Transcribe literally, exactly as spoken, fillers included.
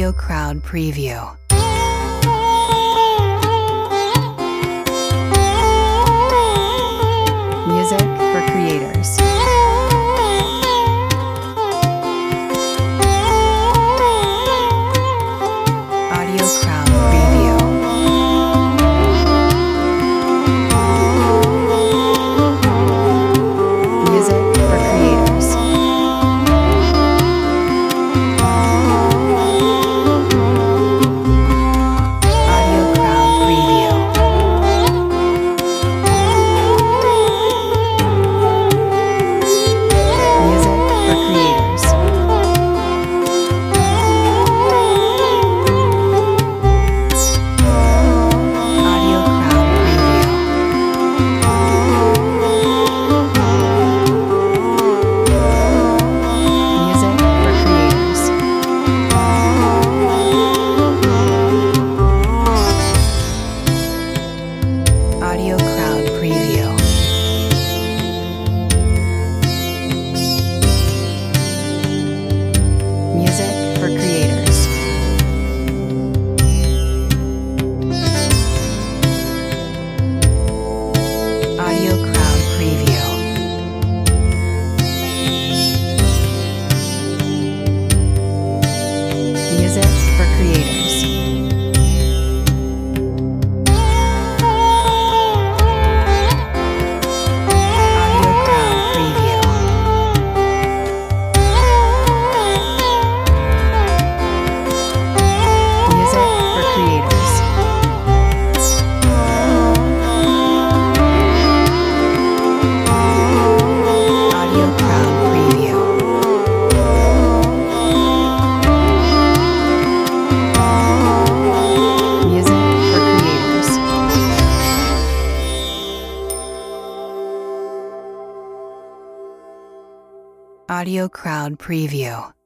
Audio Crowd Preview. Music for creators. Audio Crowd Preview. Music for creators. Audio Crowd Preview. Music for creators. Audio Crowd Preview. Music for creators. Audio Crowd Preview. Music for creators. Audio Crowd Preview. Music for creators. Audio Crowd Preview. Music for creators. Audio Crowd Preview. Music for creators. Audio Crowd Preview.